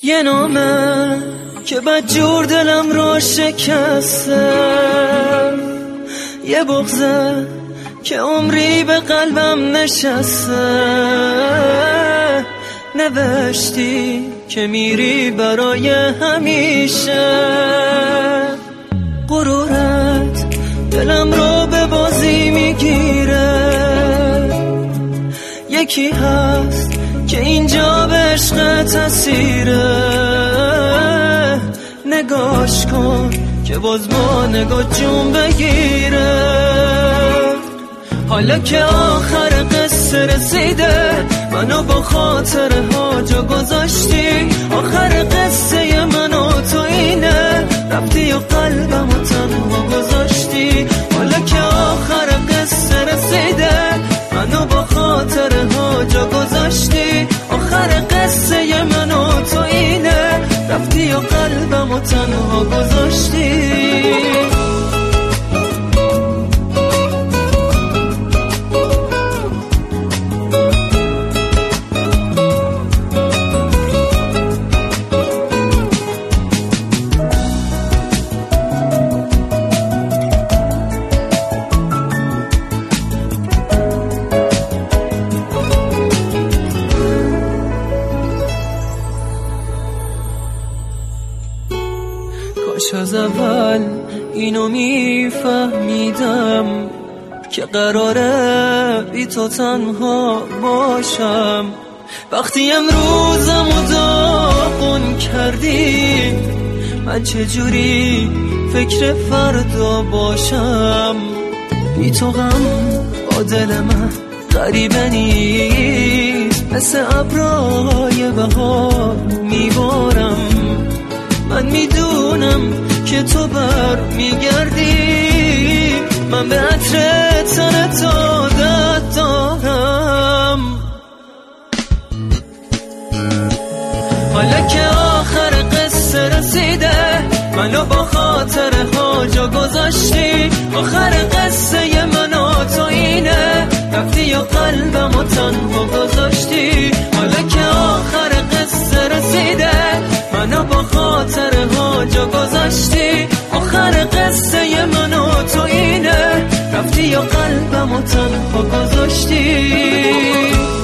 یه نامه که بدجور دلم رو شکسته، یه بغضه که عمری به قلبم نشسته. نوشتی که میری برای همیشه، غرورت دلم رو به بازی میگیره. یکی هست که اینجا به عشقت اسیره، نگاش کن که باز با نگاه جون بگیره. حالا که آخر قصه رسیده، منو با خاطره ها جا گذاشتی. آخر قصه من و تو اینه، رفتی و قلبم و تنها گذاشتی. حالا که آخر قصه رسیده، منو با خاطره ها جا گذاشتی. آخر قصه من و تو اینه، رفتی و قلبم و تنها گذاشتی. کاش از اول اینو میفهمیدم که قراره بی تو تنها باشم. وقتی امروزمو داغون کردی، من چجوری فکر فردا باشم؟ بی تو غم با دل من غریبه نیست، مثل ابرای بهار میبارم. من میدونم که تو بر میگردی، من به عطر تنت عادت دارم. حالا که آخر قصه رسیده، منو با خاطره ها جا گذاشتی. آخر قصه من و تو اینه، رفتی و قلبم و تنها گذاشتی. حالا که آخر قصه رسیده، منو با خاطره ها جا گذاشتی. آخر قصه من و تو اینه، رفتی و قلبم و تنها گذاشتی.